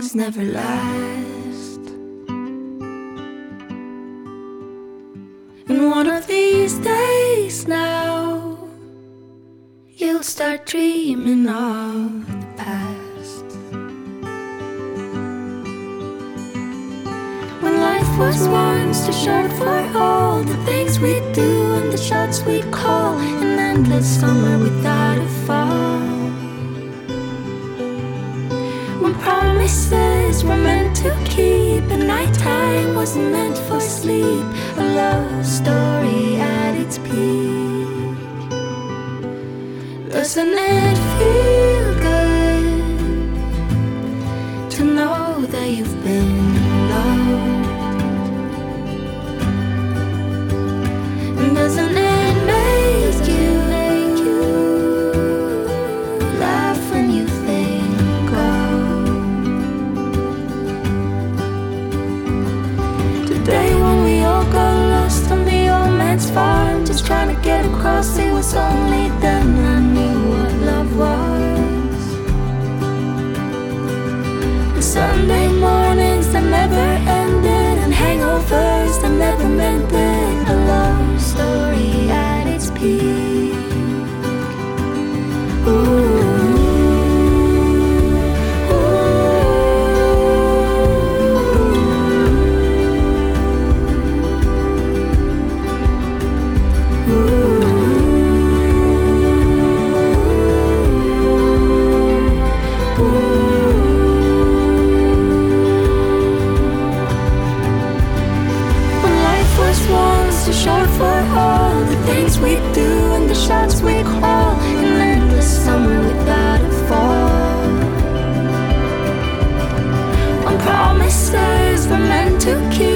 promises never last. And one of these days now, you'll start dreaming of the past. When life was once too short for all the things we'd do and the shots we'd call, an endless summer without a fall. When promises were meant to keep and nighttime wasn't meant for sleep, a love story at its peak. Doesn't it feel good to know that you've been loved? And doesn't it make you laugh when you think of today when we all got lost on the old man's farm, just trying to get across? It was only then I knew what love was. And Sunday mornings that never ended, and hangovers that never mended, a love story at its peak. Too short for all the things we do and the shots we call, an endless summer without a fall. When promises were meant to keep